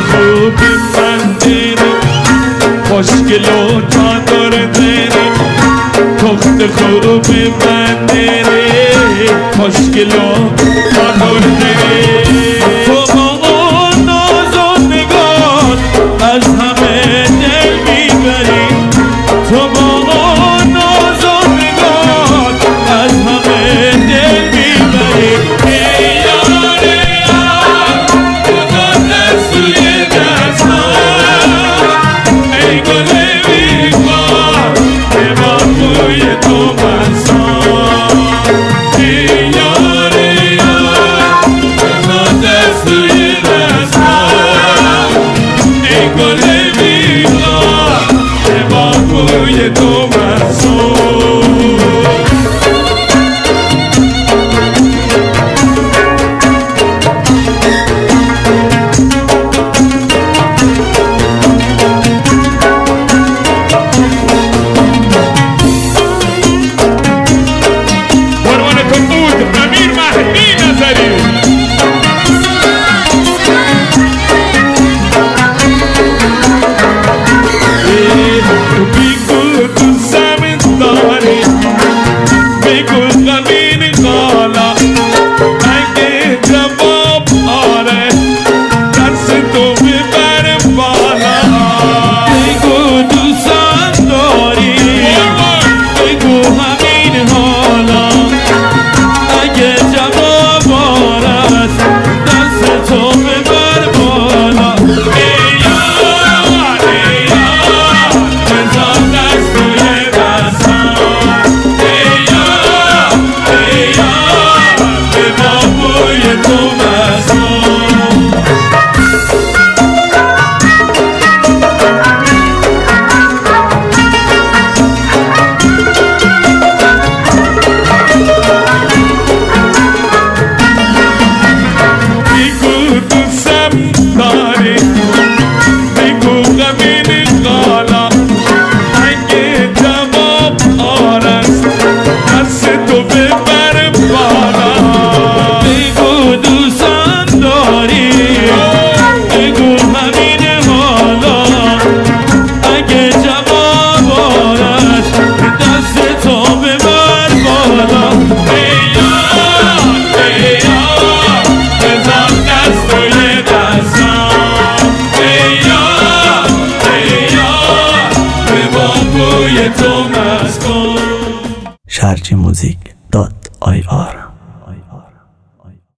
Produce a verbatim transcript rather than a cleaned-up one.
خوب من داری خوشگل و چادر داری تخت خوب من داری خوشگل و چادر داری تو با اون ناز و نگاه از همه دل میبری تو با اون ناز و نگاه از همه دل میبری ای یار یار تو دستوی دستان ای گل بیکار به با بوی تو مسان ای یار یار تو دستوی دستان ای گل بیکار به با بوی تو مسان شارجی موزیک دات آی آر